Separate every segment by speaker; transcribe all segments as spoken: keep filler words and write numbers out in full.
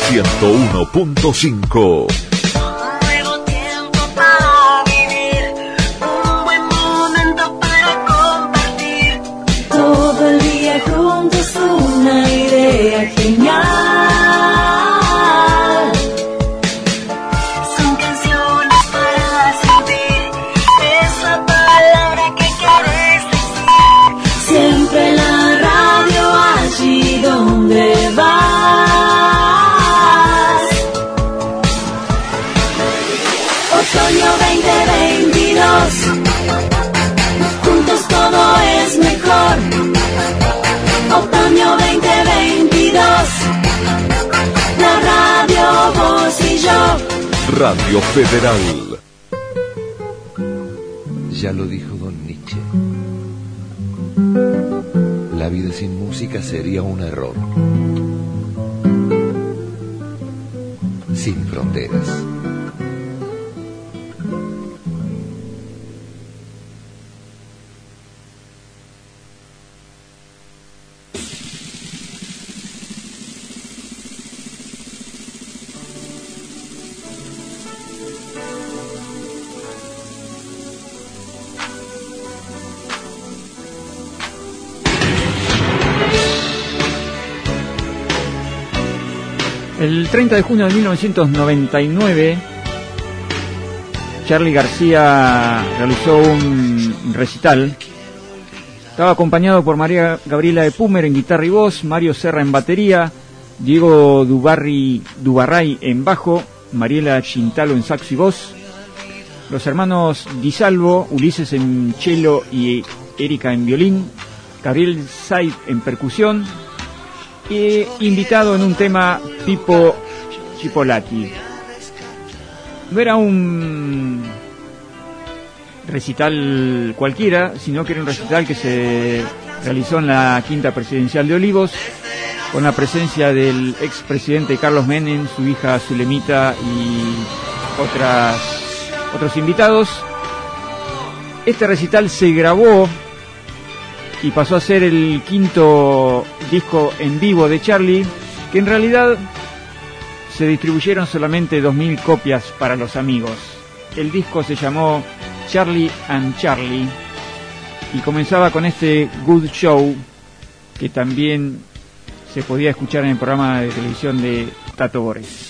Speaker 1: ciento uno punto cinco.
Speaker 2: Juntos una idea genial. Son canciones para sentir esa palabra que quieres decir. Siempre la radio allí donde vas. Otoño veinte veintidós. Juntos todo es mejor. Otoño veinte veintidós. La radio, vos y yo.
Speaker 1: Radio Federal.
Speaker 3: Ya lo dijo don Nietzsche. La vida sin música sería un error. Sin fronteras.
Speaker 4: El treinta de junio de mil novecientos noventa y nueve, Charly García realizó un recital. Estaba acompañado por María Gabriela de Pumer en guitarra y voz, Mario Serra en batería, Diego Dubarri, Dubarray en bajo, Mariela Chintalo en saxo y voz, los hermanos Di Salvo, Ulises en cello y Erika en violín, Gabriel Said en percusión, y invitado en un tema Pipo Chipolati. No era un recital cualquiera, sino que era un recital que se realizó en la Quinta Presidencial de Olivos, con la presencia del expresidente Carlos Menem, su hija Zulemita y otras, otros invitados. Este recital se grabó y pasó a ser el quinto disco en vivo de Charly, que en realidad se distribuyeron solamente dos mil copias para los amigos. El disco se llamó Charly and Charlie y comenzaba con este Good Show, que también se podía escuchar en el programa de televisión de Tato Bores.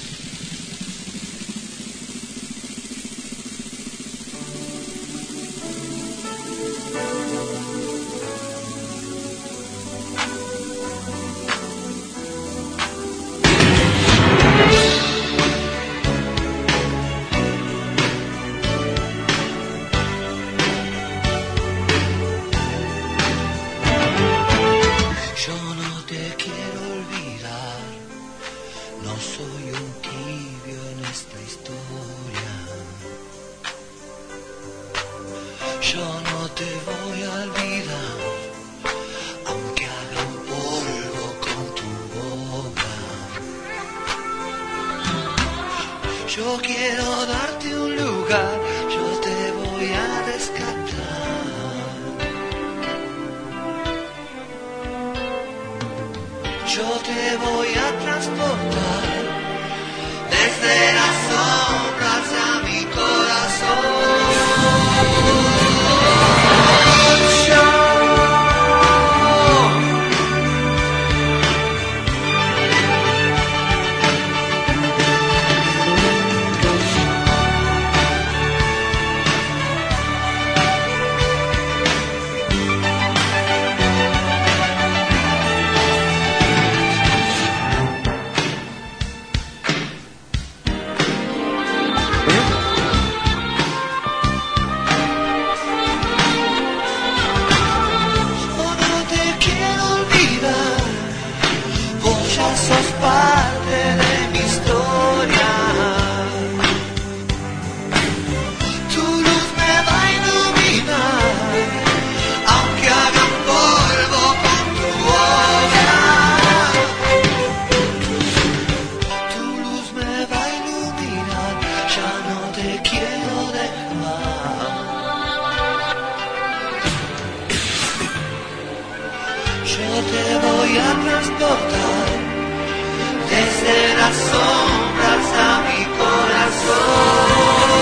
Speaker 2: Yo te voy a transportar
Speaker 5: desde las sombras a mi corazón.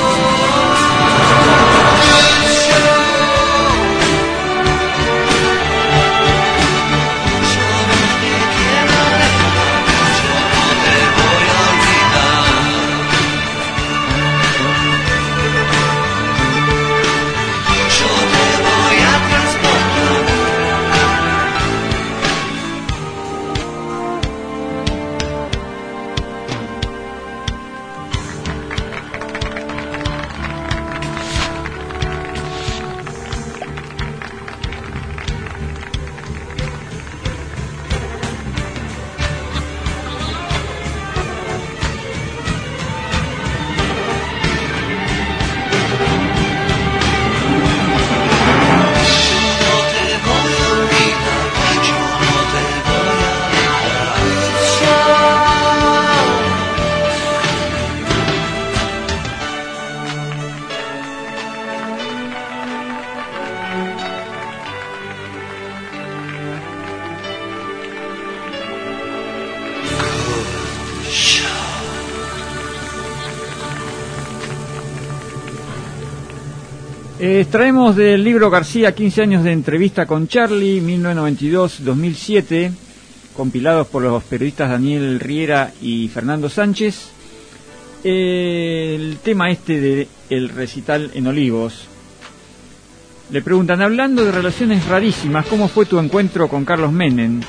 Speaker 4: Eh, extraemos del libro García, quince años de entrevista con Charlie, mil novecientos noventa y dos a dos mil siete, compilados por los periodistas Daniel Riera y Fernando Sánchez. Eh, el tema este de el recital en Olivos. Le preguntan, hablando de relaciones rarísimas, ¿cómo fue tu encuentro con Carlos Menem?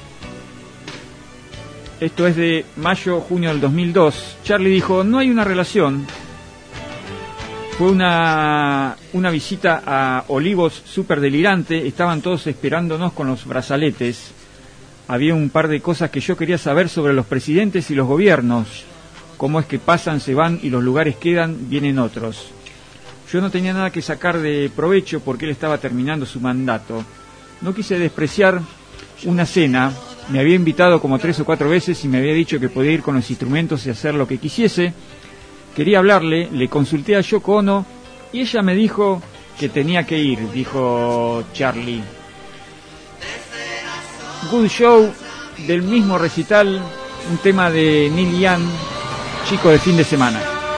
Speaker 4: Esto es de mayo, junio del dos mil dos. Charlie dijo, no hay una relación. Fue una, una visita a Olivos súper delirante, estaban todos esperándonos con los brazaletes. Había un par de cosas que yo quería saber sobre los presidentes y los gobiernos. Cómo es que pasan, se van y los lugares quedan, vienen otros. Yo no tenía nada que sacar de provecho porque él estaba terminando su mandato. No quise despreciar una cena, me había invitado como tres o cuatro veces y me había dicho que podía ir con los instrumentos y hacer lo que quisiese. Quería hablarle, le consulté a Yoko Ono y ella me dijo que tenía que ir, dijo Charlie. Good Show, del mismo recital, un tema de Neil Young, Chico de fin de semana.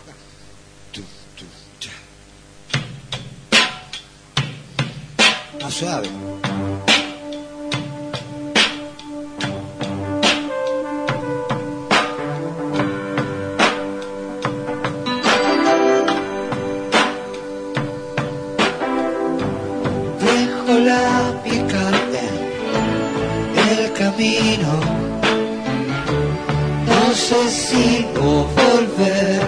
Speaker 6: Más suave.
Speaker 5: La picante, el camino, no sé si volver.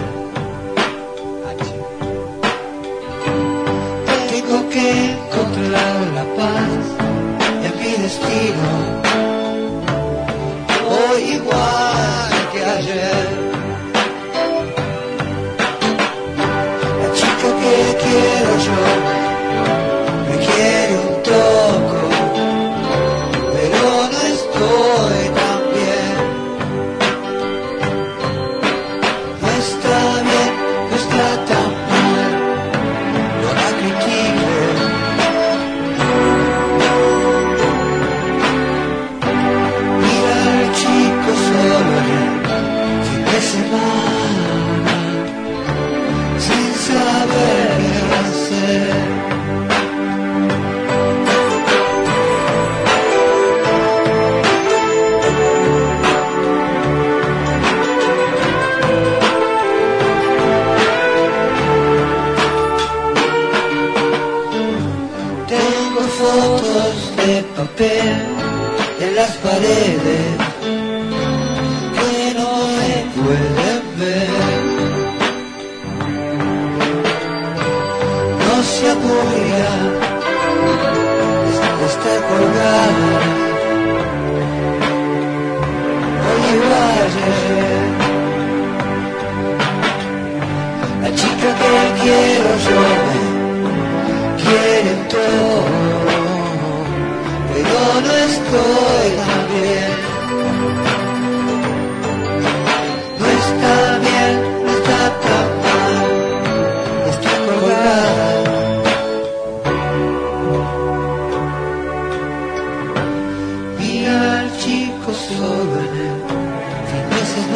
Speaker 5: Tengo que encontrar la paz en mi destino, hoy igual que ayer. La chica que quiero yo me quiere un toco, pero no estoy tan bien. No está bien, no está tan mal, no la critique. Mira al chico solo en fin de semana, sin saber qué hacer. Fotos de papel en las paredes que no me pueden ver. No se aburrirá, está colgada hoy igual ayer. La chica que quiero yo me quiere todo, pero no estoy tan bien. No está bien, no está tan mal, está colgada. Mira al chico solo en el fin de semana.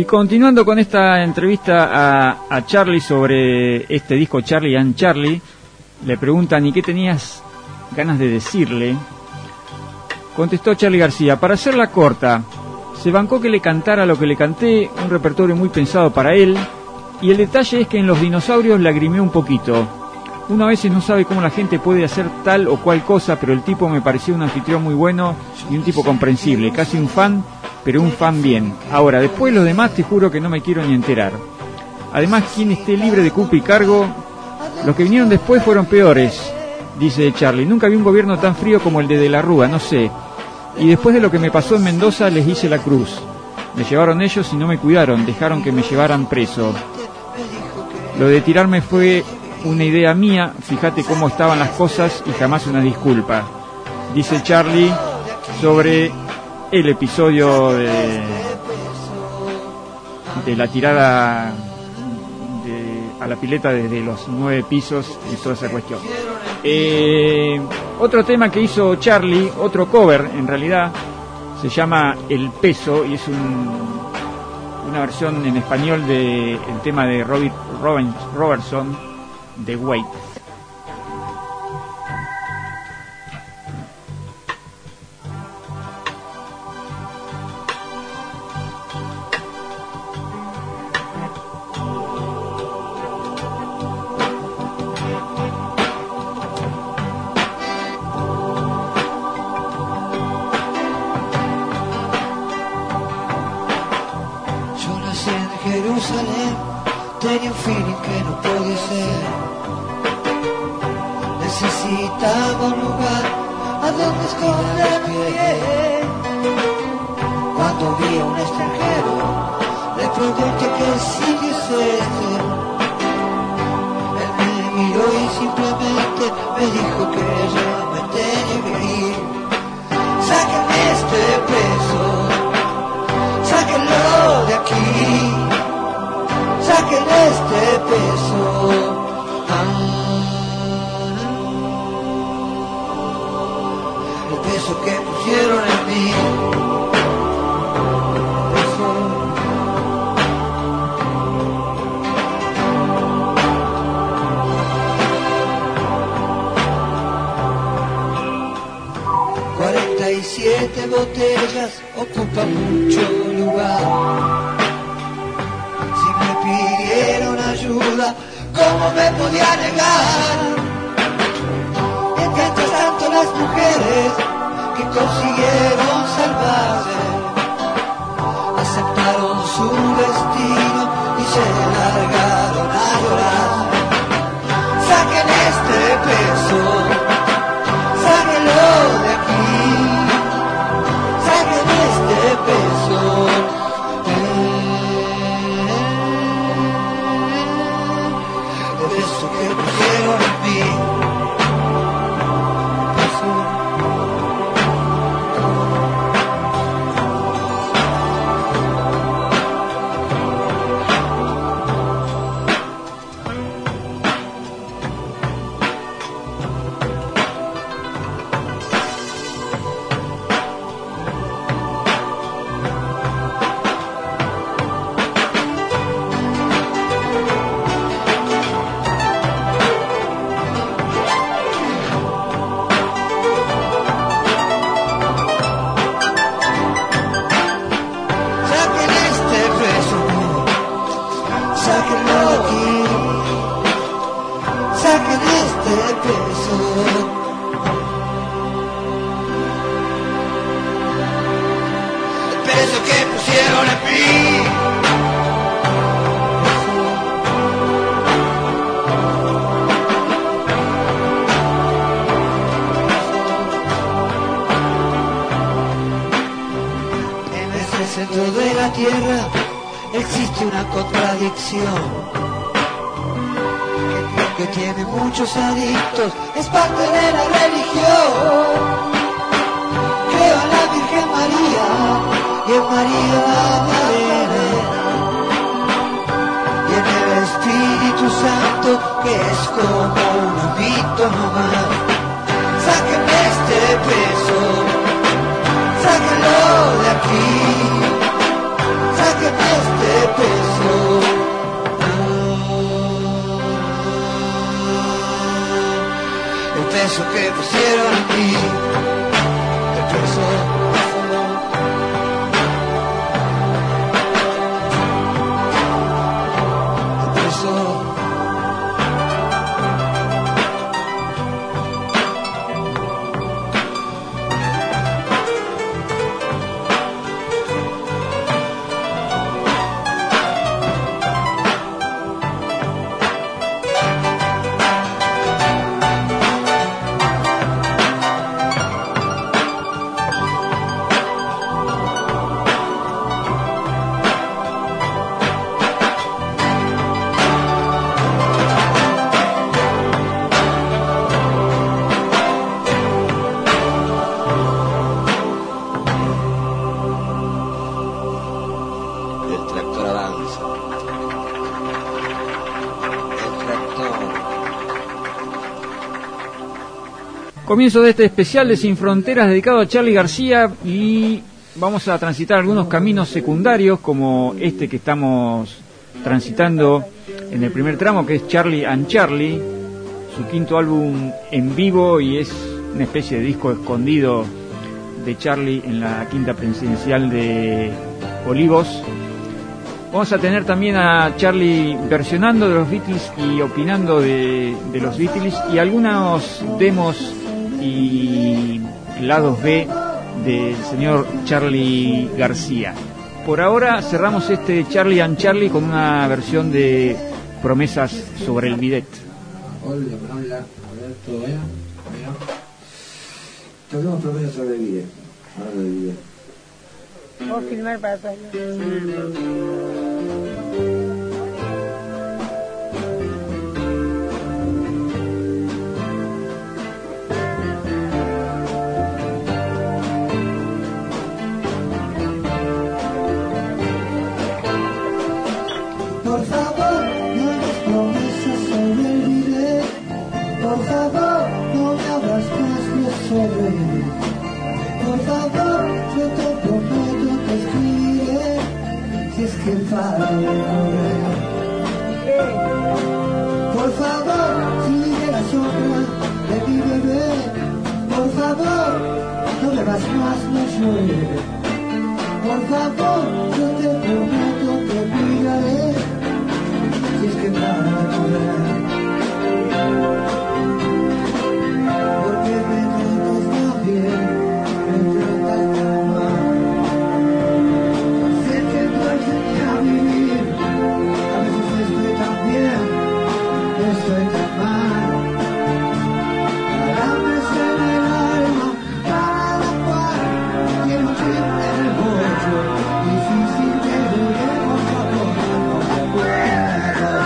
Speaker 4: Y continuando con esta entrevista a, a Charlie sobre este disco Charlie and Charlie, le preguntan ¿y qué tenías ganas de decirle? Contestó Charly García: para hacerla corta, se bancó que le cantara lo que le canté, un repertorio muy pensado para él, y el detalle es que en Los Dinosaurios lagrimé un poquito. Uno a veces no sabe cómo la gente puede hacer tal o cual cosa, pero el tipo me pareció un anfitrión muy bueno y un tipo comprensible, casi un fan, pero un fan bien. Ahora, después los demás te juro que no me quiero ni enterar. Además, quien esté libre de culpa y cargo, los que vinieron después fueron peores, dice Charlie. Nunca vi un gobierno tan frío como el de De la Rúa, no sé. Y después de lo que me pasó en Mendoza, les hice la cruz. Me llevaron ellos y no me cuidaron, dejaron que me llevaran preso. Lo de tirarme fue una idea mía, fíjate cómo estaban las cosas y jamás una disculpa, dice Charlie sobre el episodio de, de la tirada de, a la pileta desde los nueve pisos y toda esa cuestión. Eh, otro tema que hizo Charlie, otro cover en realidad, se llama El Peso y es un, una versión en español del tema de Robert, Robert, Robertson, The Weight.
Speaker 5: Jerusalén, tenía un feeling que no podía ser. Necesitaba un lugar a donde esconderme. Cuando vi a un extranjero, le pregunté qué sitio es este. Él me miró y simplemente me dijo que ya me tenía que ir. Sáquenme este peso, sáquenlo de aquí. Saquen este peso, ah, el peso que pusieron en mí. Peso. cuarenta y siete botellas ocupan mucho lugar. Pidieron ayuda, ¿cómo me podía negar? Entre tanto las mujeres que consiguieron salvarse aceptaron su destino y se largaron a llorar. Saquen este peso, sáquenlo de aquí, saquen este peso. Eso que pusieron en mí. Centro de la tierra existe una contradicción que, que tiene muchos adictos, es parte de la religión. Creo en la Virgen María y en María Magdalena y en el Espíritu Santo, que es como un mito nomás. Sáquenme este peso, sáquenlo de aquí. Saquen este que pusieron aquí. Te preso profundo. Te preso.
Speaker 4: Comienzo de este especial de Sin Fronteras dedicado a Charly García, y vamos a transitar algunos caminos secundarios como este que estamos transitando en el primer tramo, que es Charly and Charly, su quinto álbum en vivo, y es una especie de disco escondido de Charly en la quinta presidencial de Olivos. Vamos a tener también a Charly versionando de los Beatles y opinando de, de los Beatles, y algunos demos y lados B del señor Charly García. Por ahora cerramos este Charly and Charly con una versión de Promesas sobre el bidet.
Speaker 5: Hola, hola, a ver, ¿todo bien? Bien. Toquemos Promesas sobre el bidet. Ahora del bidet.
Speaker 6: Vamos a filmar para todos.
Speaker 5: Por favor, no hagas promesas sobre el bidet. Por favor, no me abras más de sobre él. Por favor, yo te prometo que escribiré si es que paro de correr. Por favor, sigue la sombra de mi bebé. Por favor, no bebas más, no llores. Por favor, yo te prometo que miraré si es que paro de correr. Porque me tratas más bien, me tratas tan mal. Sé que tú enseñé a vivir, a veces estoy tan bien, estoy tan mal. Calambres en el alma, cada cual tiene un chip en el bolso, difícil que lleguemos a ponernos de acuerdo.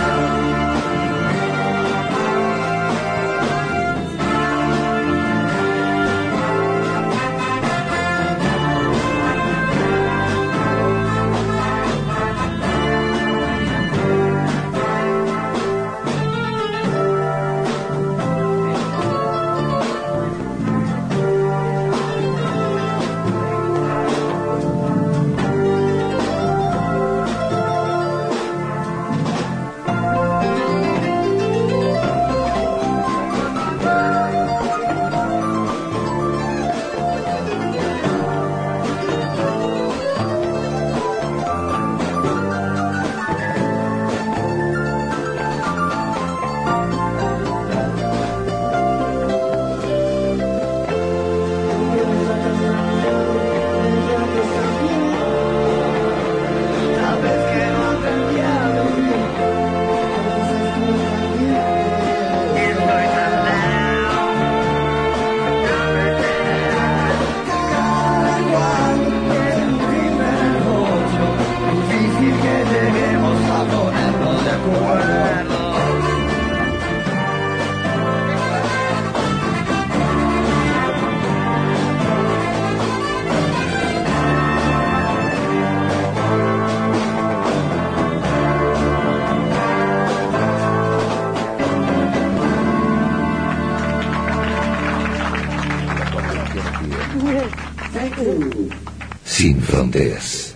Speaker 3: Sin Fronteras.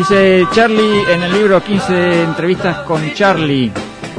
Speaker 4: Dice Charlie en el libro quince entrevistas con Charlie.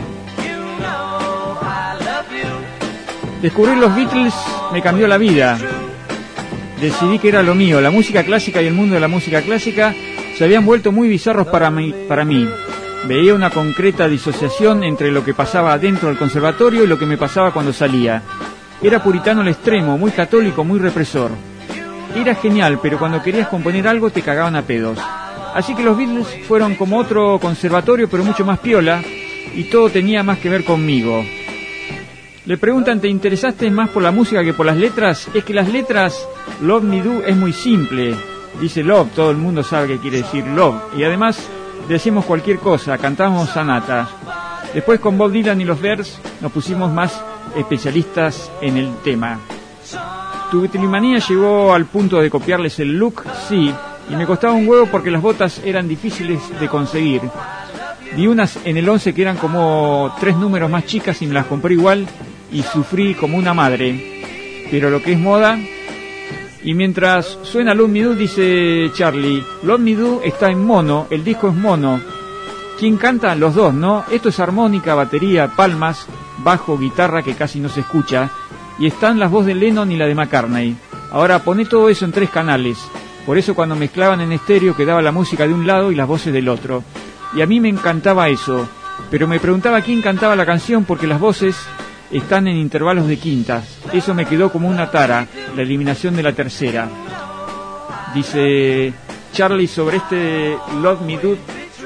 Speaker 4: Descubrir los Beatles me cambió la vida. Decidí que era lo mío. La música clásica y el mundo de la música clásica se habían vuelto muy bizarros para mí, para mí. Veía una concreta disociación entre lo que pasaba dentro del conservatorio y lo que me pasaba cuando salía. Era puritano al extremo, muy católico, muy represor. Era genial, pero cuando querías componer algo te cagaban a pedos. Así que los Beatles fueron como otro conservatorio, pero mucho más piola, y todo tenía más que ver conmigo. Le preguntan, ¿te interesaste más por la música que por las letras? Es que las letras, Love Me Do, es muy simple. Dice love, todo el mundo sabe que quiere decir love. Y además, decimos cualquier cosa, cantamos sonatas. Después con Bob Dylan y los Bears nos pusimos más especialistas en el tema. Tu Beatlemanía llegó al punto de copiarles el look, sí, y me costaba un huevo porque las botas eran difíciles de conseguir. Vi unas en el once que eran como tres números más chicas y me las compré igual y sufrí como una madre. Pero lo que es moda... Y mientras suena Love Me Do, dice Charlie, Love Me Do está en mono, el disco es mono. ¿Quién canta? Los dos, ¿no? Esto es armónica, batería, palmas, bajo, guitarra que casi no se escucha. Y están las voces de Lennon y la de McCartney. Ahora poné todo eso en tres canales. Por eso cuando mezclaban en estéreo quedaba la música de un lado y las voces del otro. Y a mí me encantaba eso. Pero me preguntaba quién cantaba la canción porque las voces están en intervalos de quintas. Eso me quedó como una tara, la eliminación de la tercera. Dice Charlie sobre este Love Me Do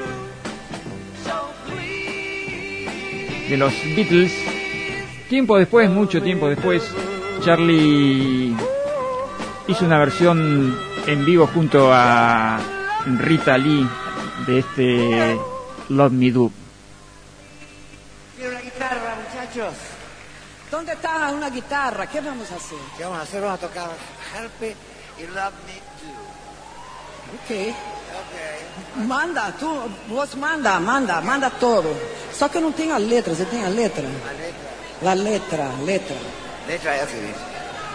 Speaker 4: de los Beatles. Tiempo después, mucho tiempo después, Charlie hizo una versión en vivo junto a Rita Lee de este Love Me Do.
Speaker 7: Quiero una guitarra, muchachos. ¿Dónde está una guitarra? ¿Qué vamos a hacer?
Speaker 5: ¿Qué vamos a hacer? Vamos a tocar Harpe y Love Me Do.
Speaker 7: Ok.
Speaker 5: Ok.
Speaker 7: Manda, tú, vos manda, manda, manda todo. Só que não tem a letra, você tem a letra?
Speaker 5: La letra.
Speaker 7: La letra, letra.
Speaker 5: Letra es así, dice.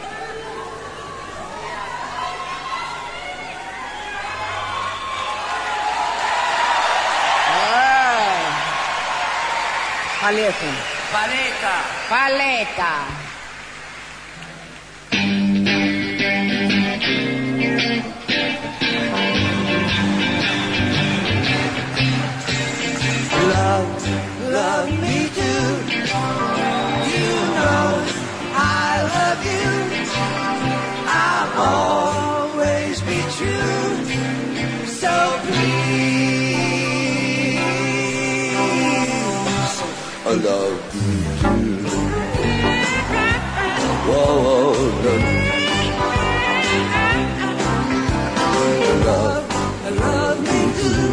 Speaker 7: Paleta.
Speaker 5: Paleta.
Speaker 7: Paleta.
Speaker 5: Love, love me too. You know I love you. I'll always be true. So please, love me too. Whoa, whoa, love, love, love me too.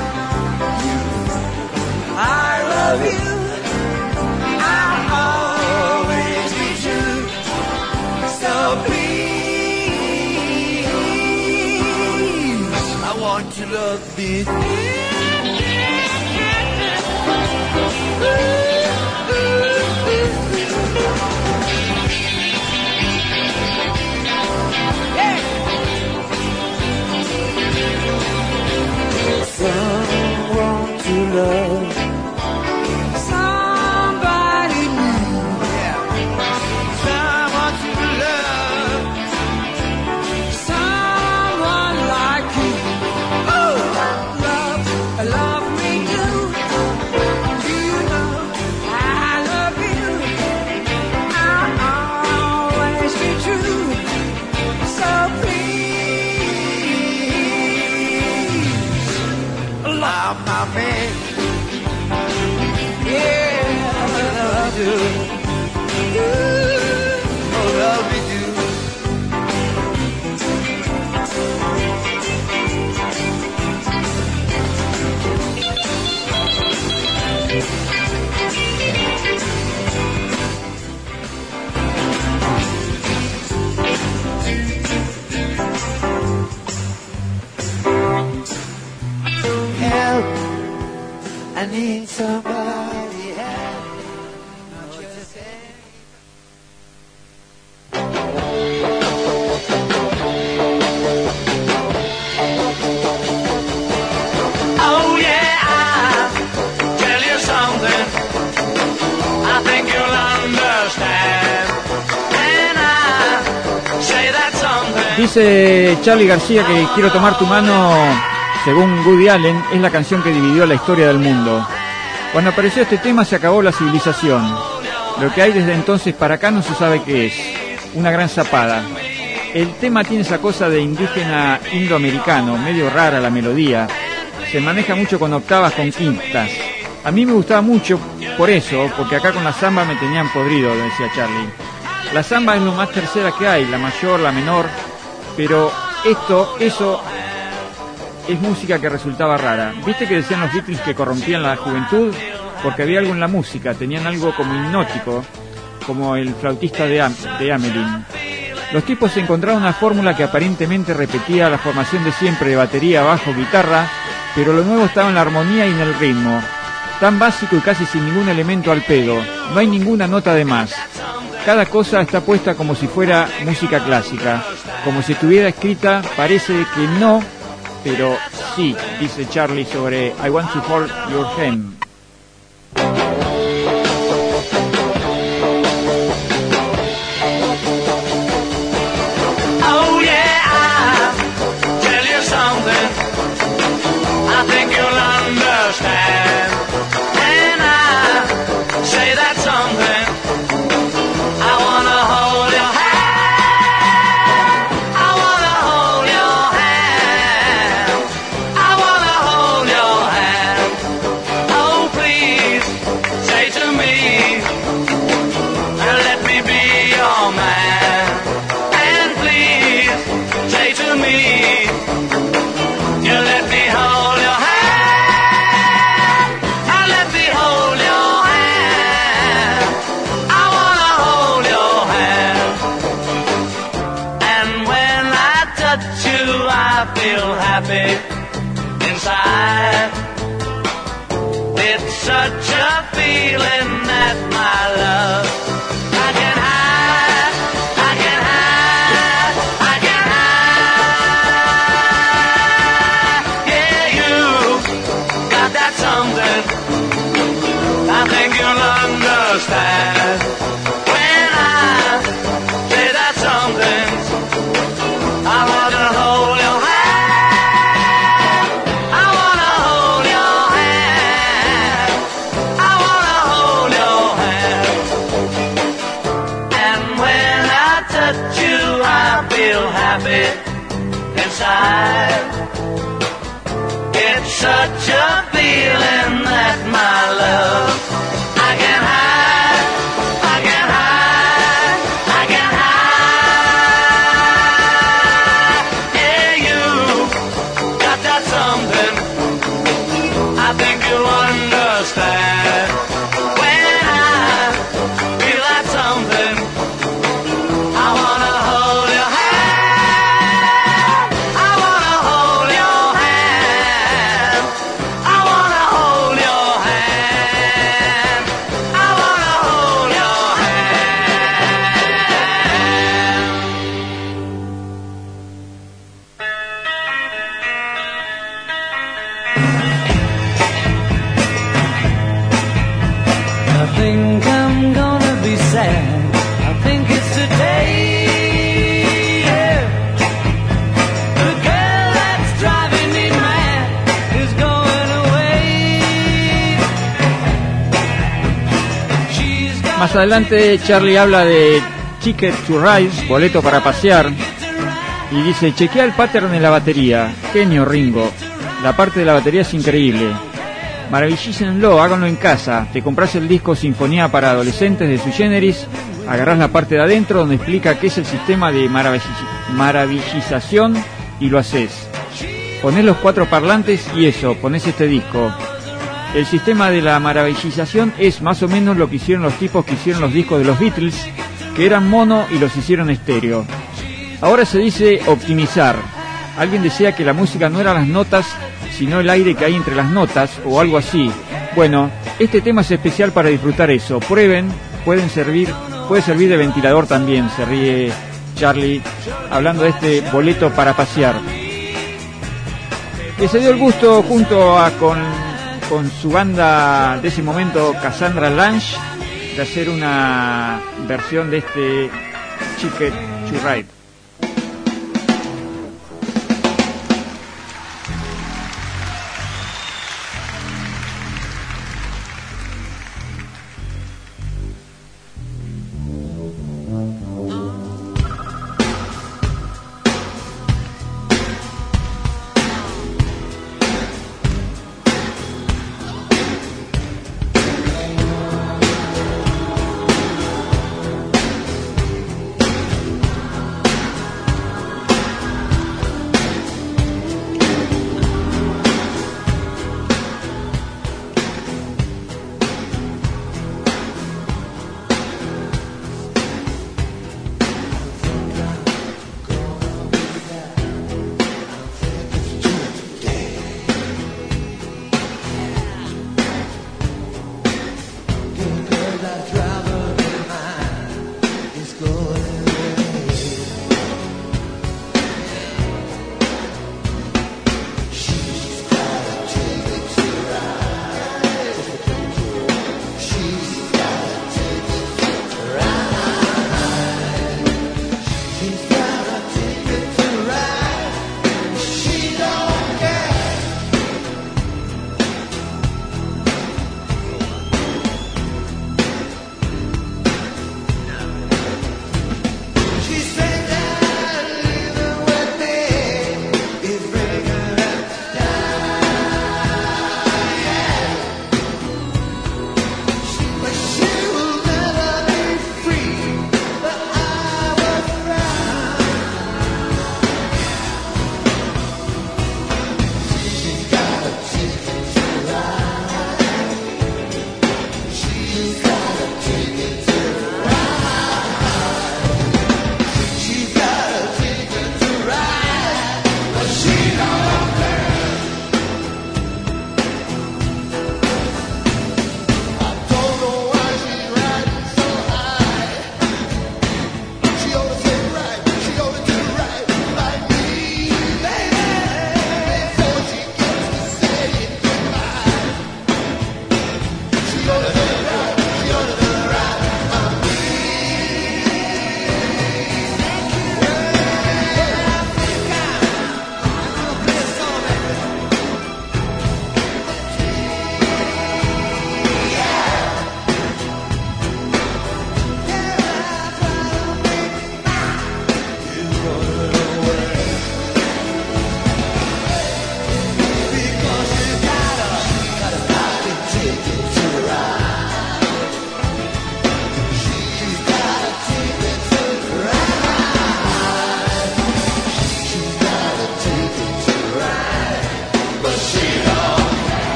Speaker 5: I love you. I'll always be true. So please, I want you to love me. Someone to love. Somebody new. Yeah. Someone to love. Someone like you. Oh, love, love me too. You know I love you. I'll always be true. So please, love my man. Yeah, I love you. Ooh, oh, love me too. Help, I need somebody help. Just say.
Speaker 4: Dice Charly García que Quiero tomar tu mano, según Woody Allen, es la canción que dividió la historia del mundo. Cuando apareció este tema se acabó la civilización. Lo que hay desde entonces para acá no se sabe qué es. Una gran zapada. El tema tiene esa cosa de indígena indoamericano, medio rara la melodía. Se maneja mucho con octavas, con quintas. A mí me gustaba mucho por eso, porque acá con la samba me tenían podrido, decía Charly. La samba es lo más tercera que hay, la mayor, la menor, pero esto, eso, es música que resultaba rara. ¿Viste que decían los Beatles que corrompían la juventud? Porque había algo en la música, tenían algo como hipnótico, como el flautista de, Am de Amelin. Los tipos encontraron una fórmula que aparentemente repetía la formación de siempre de batería, bajo, guitarra, pero lo nuevo estaba en la armonía y en el ritmo. Tan básico y casi sin ningún elemento al pedo. No hay ninguna nota de más. Cada cosa está puesta como si fuera música clásica. Como si estuviera escrita, parece que no, pero sí, dice Charly sobre I Want to Hold Your Hand.
Speaker 8: Oh yeah, I'll tell you something I think you'll understand. And I say that something I wanna hold your hand. I wanna hold your hand. I wanna hold your hand. Oh please, say to me and let me be your man. And please, say to me, you let me hold your hand. I let me hold your hand. I wanna hold your hand. And when I touch you, I feel happy inside. It's such a feeling that my love I can hide, I can hide, I can hide. Yeah, you got that something I think you'll understand. When I say that something, I wanna hold your hand. I wanna hold your hand. I wanna hold your hand. And when I touch you, I feel happy inside. It's such a feeling that my love I can hide, I can hide, I can hide. Yeah, you got that something I think you'll understand. When I feel that something, I wanna hold your hand. I wanna hold your hand. I wanna hold your hand. I wanna hold your hand. I think I'm gonna be sad. I think it's today. Yeah. The girl that's driving me mad is going away. She's got
Speaker 4: Más adelante Charly habla de Ticket to Ride, boleto para pasear, y dice, chequea el pattern en la batería. Genio Ringo, la parte de la batería es increíble. Maravilloso, háganlo en casa. Te compras el disco Sinfonía para Adolescentes de Sui Generis, agarrás la parte de adentro donde explica qué es el sistema de maravill maravillización y lo haces. Ponés los cuatro parlantes y eso, ponés este disco. El sistema de la maravillización es más o menos lo que hicieron los tipos que hicieron los discos de los Beatles, que eran mono y los hicieron estéreo. Ahora se dice optimizar. Alguien decía que la música no eran las notas, sino el aire que hay entre las notas, o algo así. Bueno, este tema es especial para disfrutar eso. Prueben, pueden servir, puede servir de ventilador también, se ríe Charly, hablando de este boleto para pasear. Que se dio el gusto junto a con, con su banda de ese momento, Cassandra Lange, de hacer una versión de este Ticket to Ride.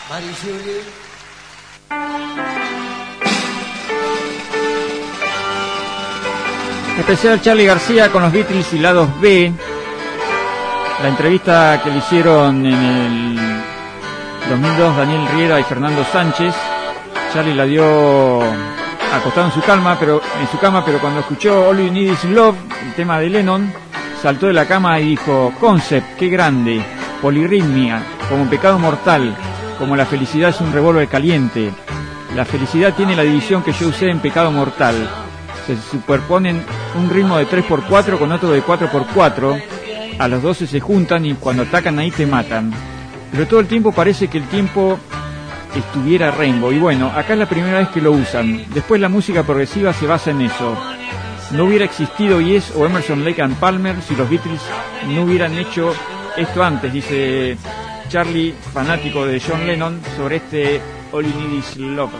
Speaker 5: Buddy Julie.
Speaker 4: Especial Charly García con los Beatles y lados B. La entrevista que le hicieron en el dos mil dos Daniel Riera y Fernando Sánchez. Charly la dio acostado en su cama, pero en su cama, pero cuando escuchó All You Need Is Love, el tema de Lennon, saltó de la cama y dijo: Concept, qué grande, polirritmia, como pecado mortal, como la felicidad es un revólver caliente. La felicidad tiene la división que yo usé en pecado mortal. Se superponen un ritmo de tres por cuatro con otro de cuatro por cuatro. A los doce se juntan y cuando atacan ahí te matan. Pero todo el tiempo parece que el tiempo estuviera Rainbow. Y bueno, acá es la primera vez que lo usan. Después la música progresiva se basa en eso. No hubiera existido Yes o Emerson, Lake and Palmer si los Beatles no hubieran hecho esto antes, dice Charly, fanático de John Lennon, sobre este All You Need Is Love.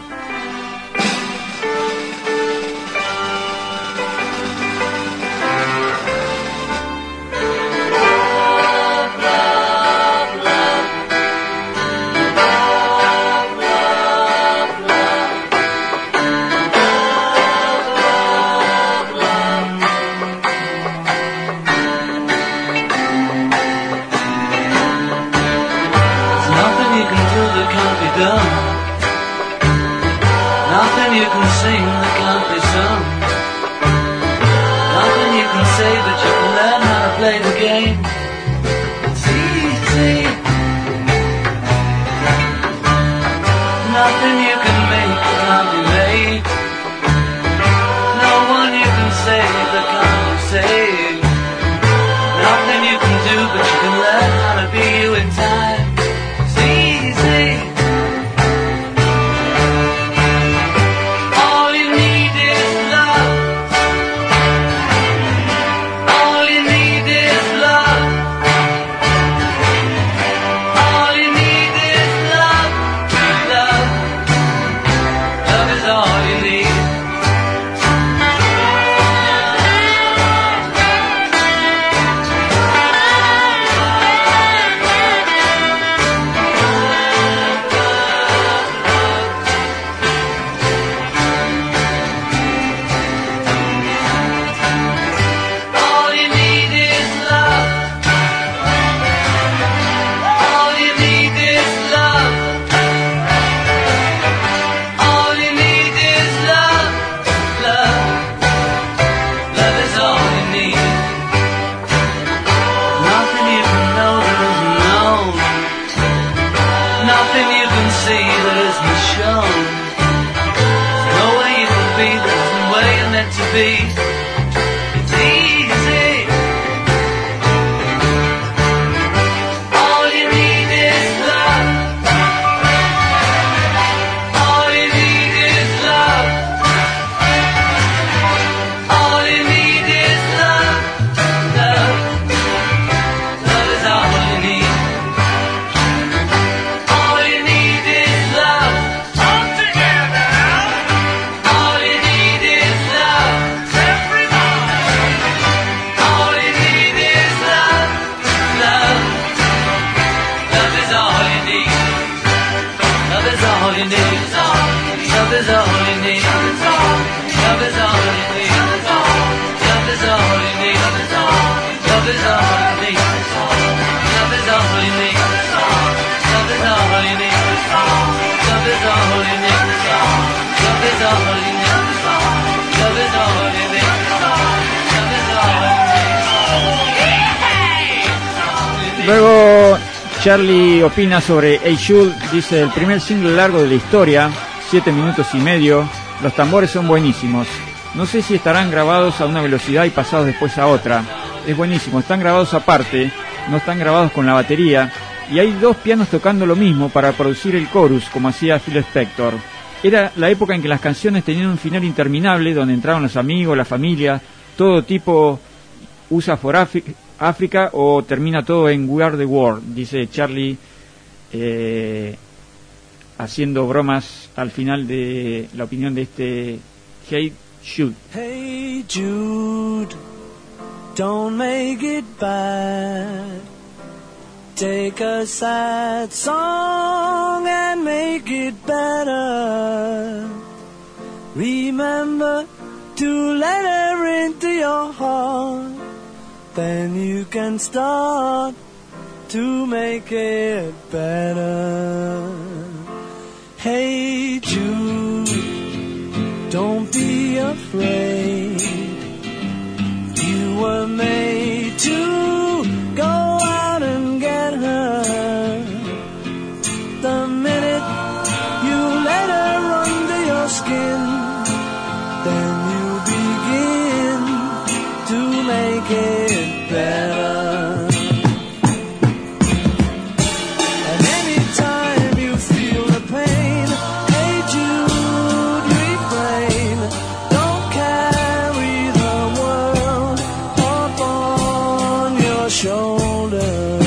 Speaker 4: Luego Charly opina sobre Hey Jude, dice: el primer single largo de la historia, siete minutos y medio, los tambores son buenísimos, no sé si estarán grabados a una velocidad y pasados después a otra, es buenísimo, están grabados aparte, no están grabados con la batería, y hay dos pianos tocando lo mismo para producir el chorus, como hacía Phil Spector. Era la época en que las canciones tenían un final interminable, donde entraban los amigos, la familia, todo tipo usa for Africa, África o termina todo en We Are the World, dice Charly, eh, haciendo bromas al final de la opinión de este Hey Jude.
Speaker 9: Hey Jude, don't make it bad. Take a sad song and make it better. Remember to let her into your heart. Then you can start to make it better. Hey Jude, don't be afraid. You were made to go out and get her. The minute you let her under your skin, then you begin to make it better. And anytime you feel the pain, hey Jude, refrain. Don't carry the world upon your shoulders.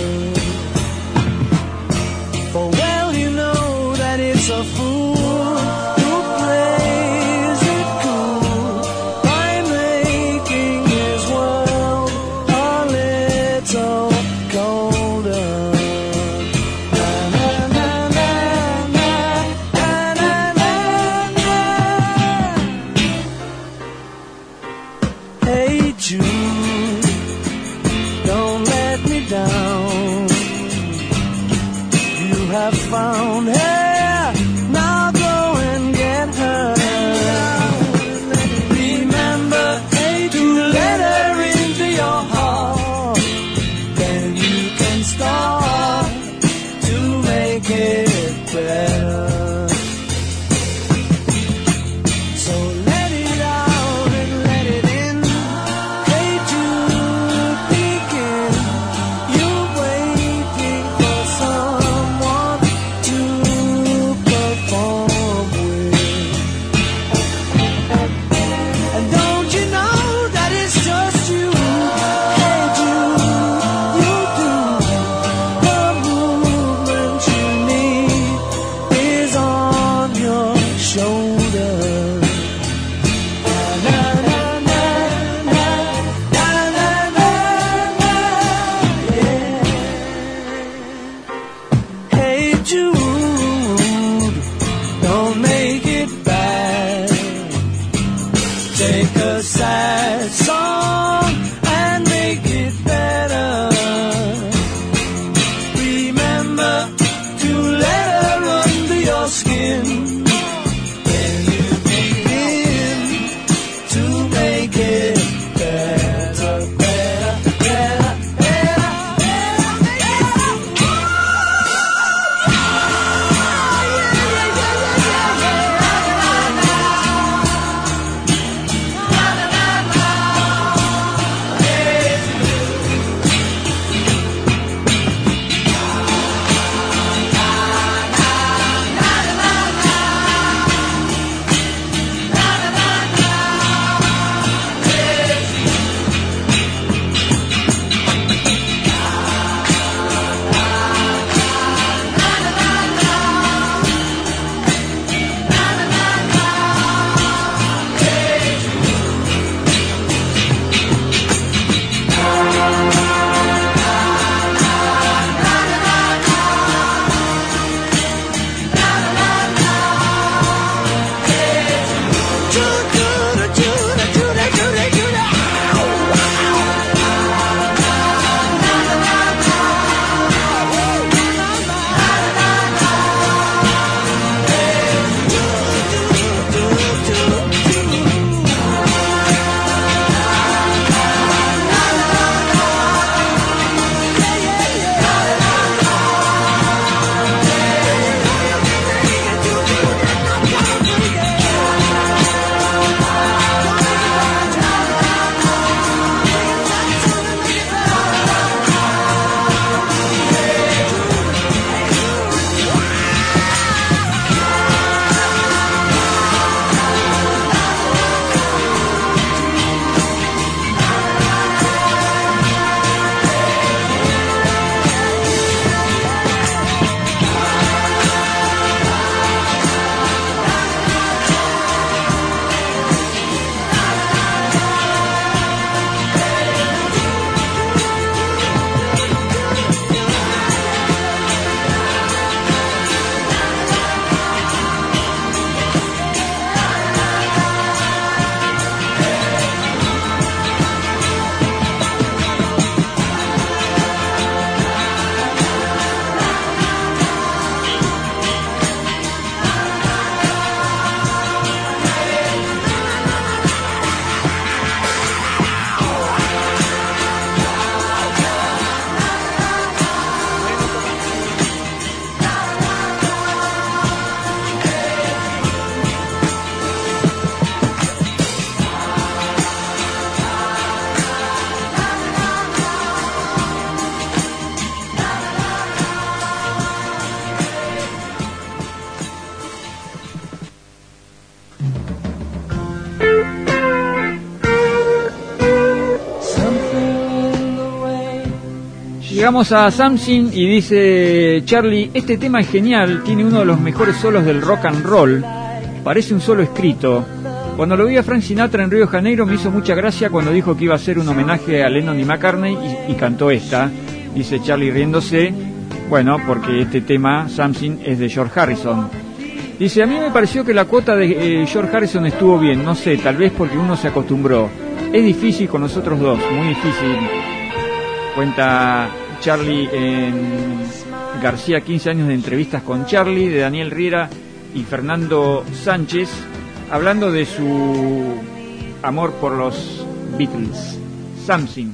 Speaker 9: For well you know that it's a fool who plays it cool by making his world a little colder. Na, na, na, na, na, na, na, na, na. Hey Jude, don't let me down. You have found her, now go and get her. Remember, hey, to let her into your heart. Then you can start to make it better. So let it out and let it in. Hey Jude, begin. You're waiting for someone to
Speaker 4: Llegamos a Something y dice Charlie, este tema es genial, tiene uno de los mejores solos del rock and roll, parece un solo escrito. Cuando lo vi a Frank Sinatra en Río de Janeiro me hizo mucha gracia cuando dijo que iba a hacer un homenaje a Lennon y McCartney y, y cantó esta, dice Charlie riéndose, bueno, porque este tema, Something, es de George Harrison. Dice, a mí me pareció que la cuota de eh, George Harrison estuvo bien, no sé, tal vez porque uno se acostumbró. Es difícil con nosotros dos, muy difícil. Cuenta Charlie en García, quince años de entrevistas con Charlie, de Daniel Riera y Fernando Sánchez, hablando de su amor por los Beatles. Something.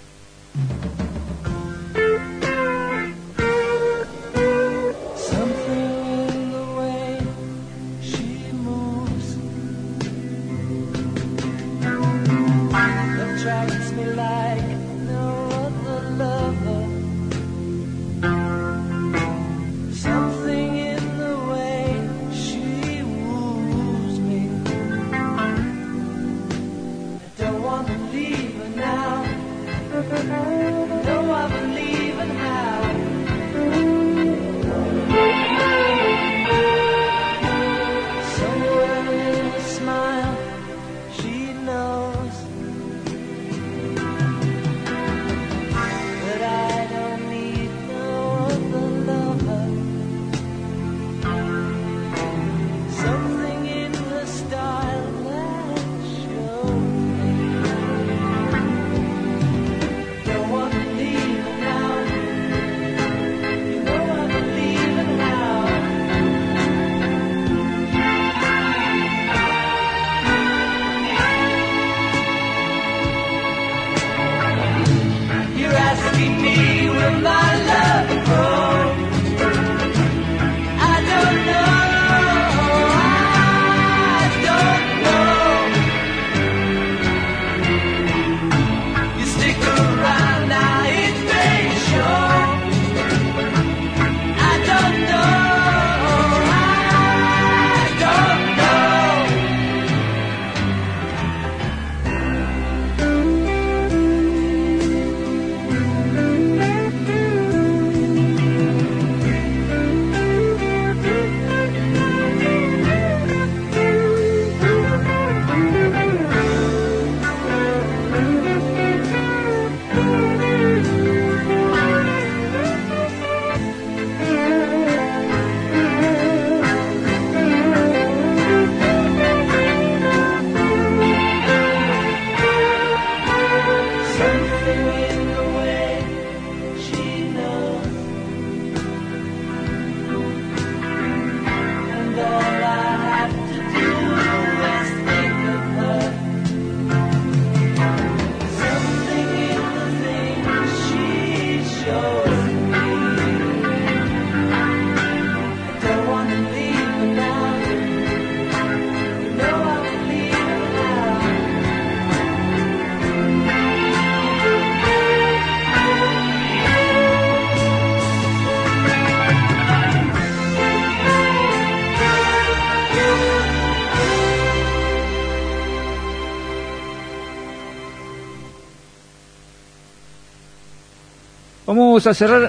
Speaker 4: Vamos a cerrar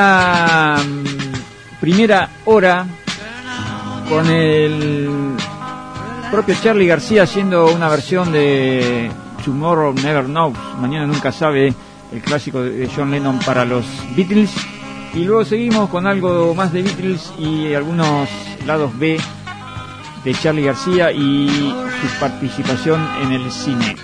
Speaker 4: esta primera hora con el propio Charly García haciendo una versión de Tomorrow Never Knows, Mañana Nunca Sabe, el clásico de John Lennon para los Beatles. Y luego seguimos con algo más de Beatles y algunos lados B de Charly García y su participación en el cine.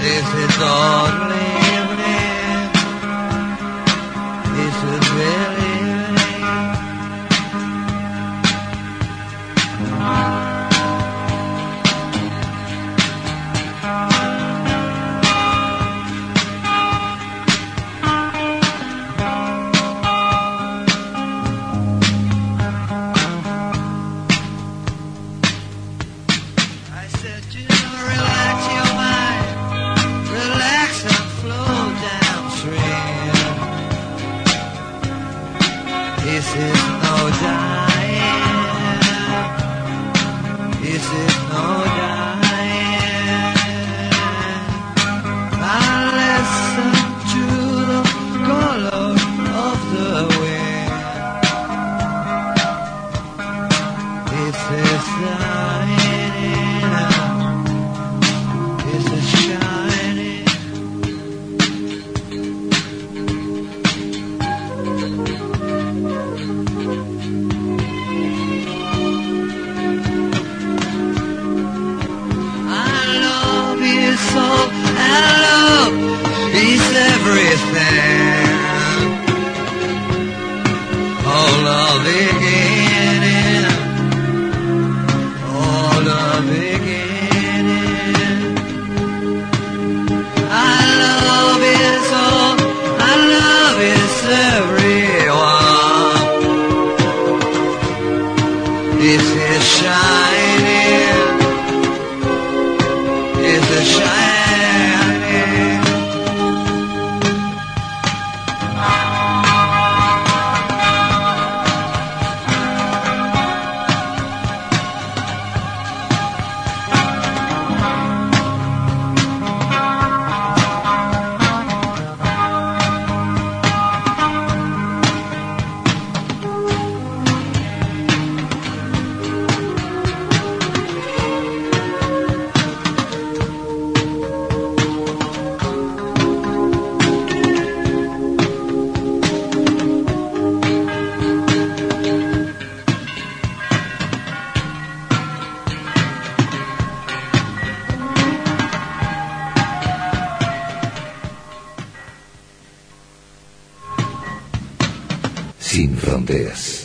Speaker 9: This is all living. This is really
Speaker 3: Sin fronteras.